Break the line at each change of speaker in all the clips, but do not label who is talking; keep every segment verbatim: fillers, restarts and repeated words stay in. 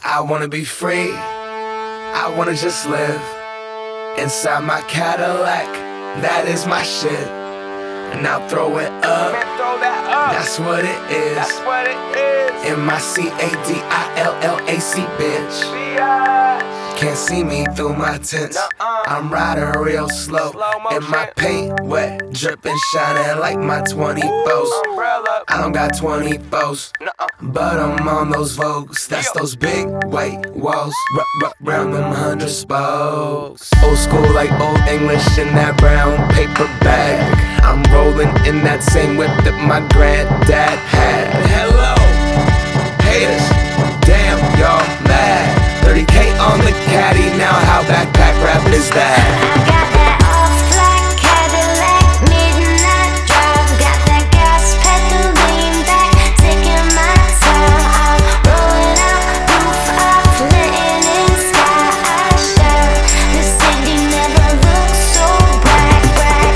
I wanna be free, I wanna just live inside my Cadillac, that is my shit. And I'll throw it up, that's what it is. M I C A D I L L A C, bitch. Can't see me through my tints, I'm riding real slow, and my paint wet, drippin', shining like my twenty-fours. I don't got twenty-fours, but I'm on those Vogues. That's those big white walls, r- r- round them hundred spokes. Old school like old English in that brown paper bag. I'm rolling in that same whip that my granddad had. Hello, haters, damn y'all mad. thirty K on the caddy, now how backpack rap is that?
I got that all-black Cadillac, midnight drive. Got that gas pedal lean back, taking my time. I'm rolling out, roof off, letting in sky. I shine, the city never looks so bright, bright.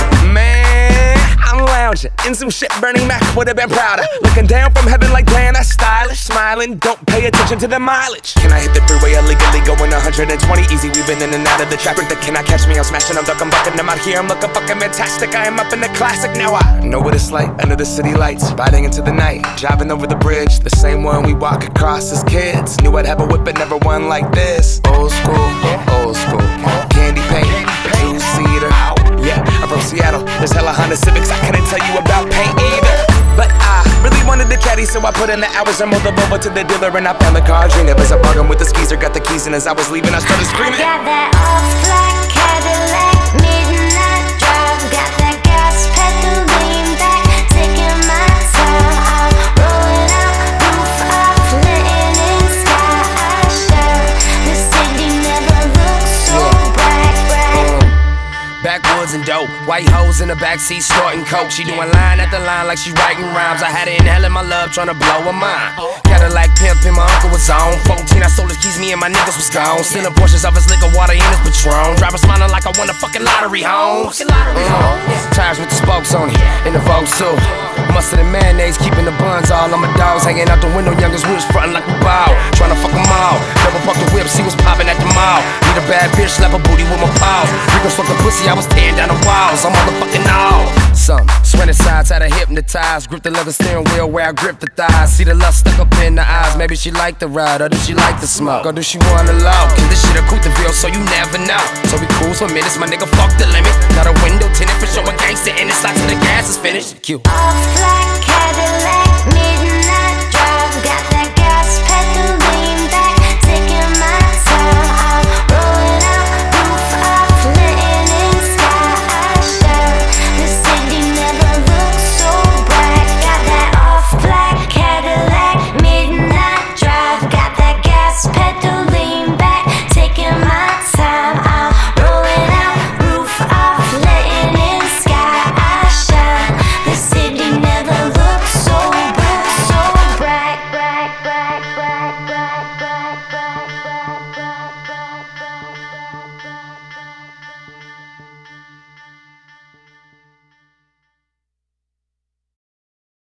Man, I'm lounging in some shit Bernie Mac would've been prouder. Looking down from heaven like damn, that's stylish. Smiling, don't pay attention to the mileage. Can I hit the freeway illegally going one hundred twenty easy, weaving in and out of the traffic? That cannot catch me, I'm smashing, I'm ducking, bucking, I'm out here, I'm looking fucking fantastic. I am up in the classic, now I know what it's like under the city lights, riding into the night, driving over the bridge, the same one we walk across as kids. Knew I'd have a whip, but never one like this. Old school, old school, candy paint, two-seater. Yeah, I'm from Seattle, there's hella Honda Civics, I couldn't tell you about paint either. But I really wanted the caddy, so I put in the hours and moved the Volvo to the dealer, and I found the car dream. It was a bargain with the skeezer, got the keys, and as I was leaving, I started screaming.
Got that off-black Cadillac, midnight drive. Got that gas pedal lean back, taking my time. I'm rolling out, roof off, letting in sky. I shine, the city never looks so bright, bright.
Backwoods and dope, white hoes in the backseat snorting coke. She doing line after line like she writing rhymes. I had her inhaling my love, tryna blow her mind. Cadillac pimpin', my uncle was on. fourteen, I sold his keys, me and my niggas was gone. Stealing portions of his liquor, water in his Patron. Driver smiling like I won a fucking lottery home. Mm-hmm. Tires with the spokes on it, in the Vogue too. Mustard and mayonnaise, keeping the buns all on my dogs. Hanging out the window, youngest woods frontin' like we bow. Tryna fuck them all, double park the whip, see what's poppin' at the mall. Need a bad bitch, slap a booty with my paws. Rico's fucking pussy, I was tearing down the walls. I'm motherfucking all. Some sweating sides had her hypnotized. Grip the leather steering wheel where I grip the thighs. See the lust stuck up in the eyes. Maybe she like the ride, or does she like the smoke? Or do she wanna love? Cause this shit a Couteville, so you never know. So we cruise for minutes, my nigga fuck the limit. Got a window tinted for showing gangster in it. Slide till the gas is finished. Cute.
Off-black Cadillac.